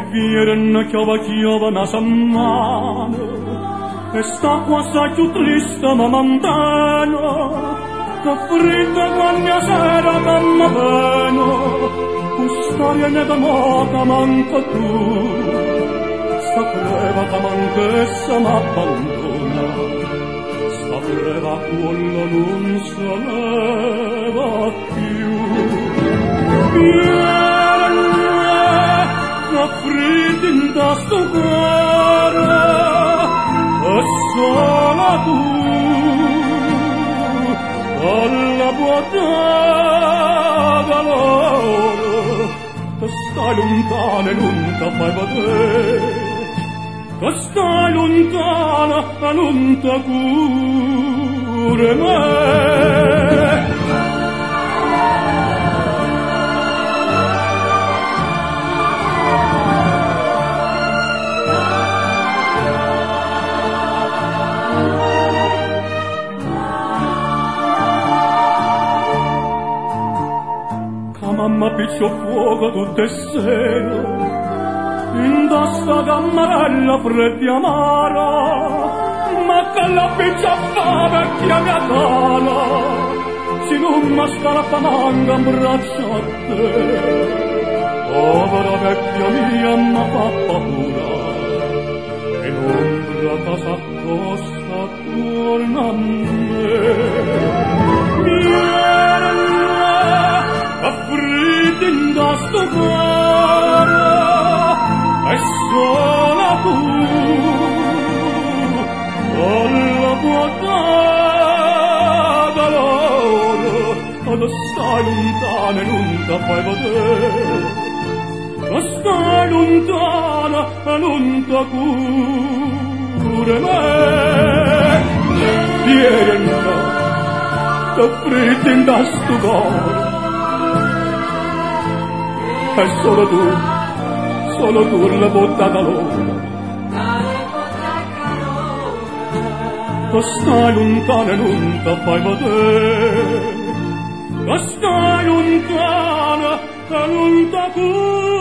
vieren chiova na setmana e sta qua assai più triste ma montana che fredda quando sera damma pena con storia ne da moca manca tu sta preva che manchessa m'abbandona sta preva quello non se leva più la fredda in sto cuore e sola tu alla buonata loro che stai lontana e non ti fai vedere che stai lontana e non ti cura me. Mamma piccio fuoco tutte sera in sta cammarella fredda e amara ma che la piccia fa vecchia mia cara se non mi scarpa manca in braccio a te povera vecchia mia mi fa paura e l'ombra che s'accosta torna a me affritti in sto cuore e sola tu alla buonata loro quando stai lontana e non ti fai vedere che stai lontana e non ti cura me vieni che affritti in sto cuore e solo tu la botta calore che stai lontana e non ti fai vedere che stai lontana e non ti cura